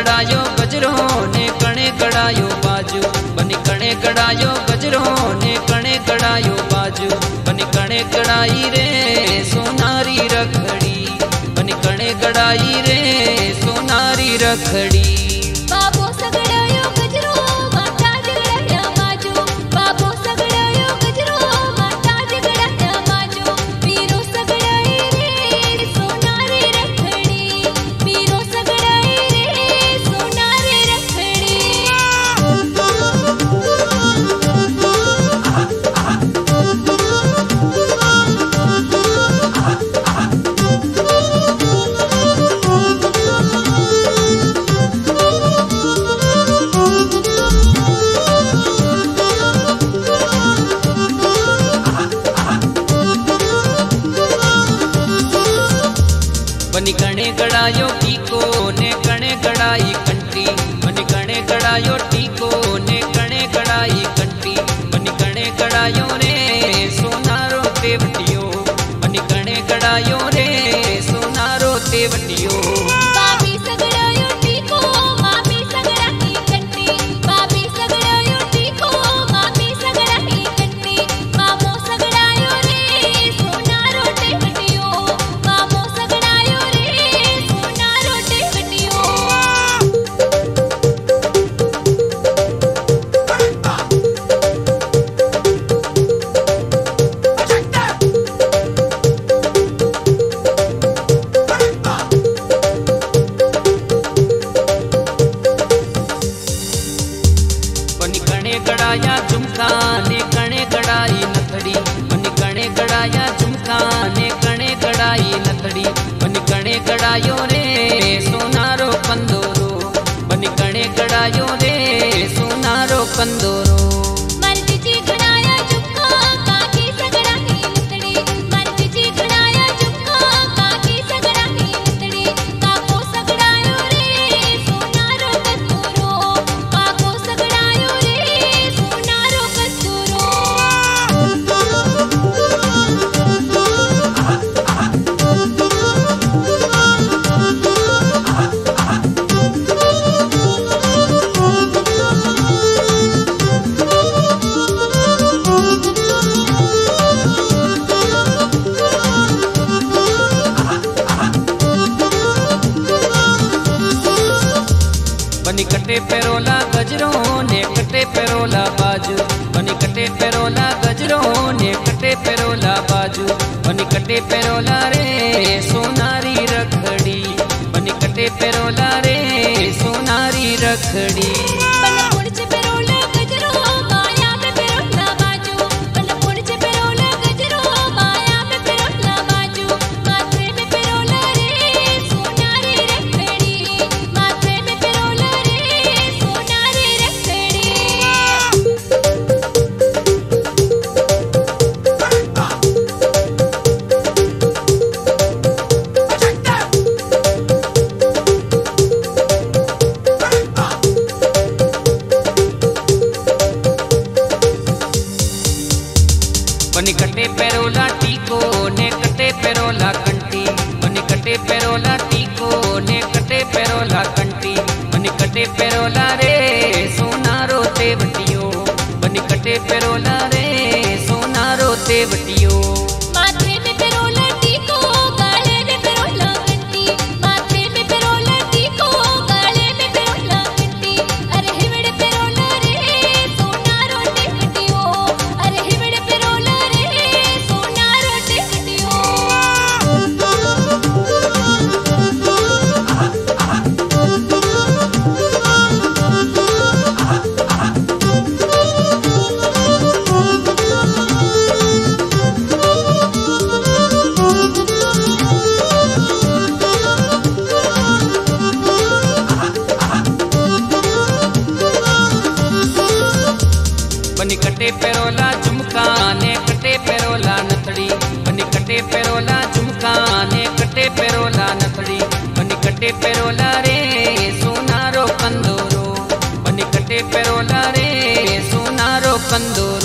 कड़ायो गजरो ने कणे कड़ायो बाजू, बनी कणे कड़ायो गजरो ने कणे कड़ायो बाजू, बनी कणे कड़ाई रे सोनारी रखड़ी, बनी कणे कड़ाई रे सोनारी रखड़ी। बाबो सगड़ायो गजरो माता जगड़ाया बाजू, बाबो सगड़ायो गजरो माता जगड़ाया बाजू, पीरो सगड़ाई रे सोनारी रखड़ी, पीरो सगड़ाई रे सोनारी रखड़ी। बनी कणे कड़ायो टीको ने कणे कड़ाई कंटी, बनी कणे कड़ायो टीको ने कणे कड़ाई कंटी, बनी कणे कड़ायो रे सोनारो तेवटियो, बनी कणे कड़ायो रे सोनारो तेवटियो। बाबी सगड़ायो टीको मामी सगड़ाई कंटी, बाबी सगड़ायो टीको मामी सगड़ाई कंटी, मामो सगड़ायो रे सोनारो टेवटियो, मामो सगड़ायो रे सोनारो टेवटियो। बनी कणे कड़ाया झुमका ने कणे कड़ाई नथड़ी, बनी कणे कड़ाया झुमका ने कणे कड़ाई नथड़ी, बनी कणे कड़ायो रे सोनारो कंदोरो, बनी कणे कड़ायो रे सोनारो कंदोरो। मर्द जी घड़ाया झुमका काकी सगड़ाई नथड़ी, मर्द जी घड़ाया झुमका काकी सगड़ाई नथड़ी, काको सगड़ायो रे सोनारो कस्तूरो, काको सगड़ायो रे सोनारो कस्तूरो। बनी कटे पेरोला गजरो ने कटे पेरोला बाजू, बनी कटे पेरोला गजरो ने कटे पेरोला बाजू, बनी कटे पेरोला रे सोनारी रखड़ी, बनी कटे पेरोला रे सोनारी रखड़ी। पलपुड़च पेरोला गजरो माया में पेरोला बाजू, पलपुड़च पेरोला गजरो माया में पेरोला बाजू, माथे में पेरोला रे सोनारी रखड़ी, माथे में पेरोला रे सोनारी रखड़ी। बनी कटे पेरोला टीको ने कटे पेरोला कंटी, बनी कटे पेरोला टीको ने कटे पेरोला कंटी, बनी कटे पेरोला रे सोनारो तेवटियो, बनी कटे पेरोला रे सोनारो तेवटियो। माथे में पेरोला टीको गाले में पेरोला कंटी, माथे में पेरोला टीको गाले में पेरोला कंटी, अरे हिवड़ पेरोला रे सोनारो टेवटियो, अरे हिवड़ पेरोला रे सोनारो टेवटियो। बनी कटे पेरोला झुमका ने कटे पेरोला नथड़ी, बनी कटे पेरोला झुमका ने कटे पेरोला नथड़ी, बनी कटे पेरोला रे सोनारो कंदोरो, बनी कटे पेरोला रे सोनारो कंदोरो।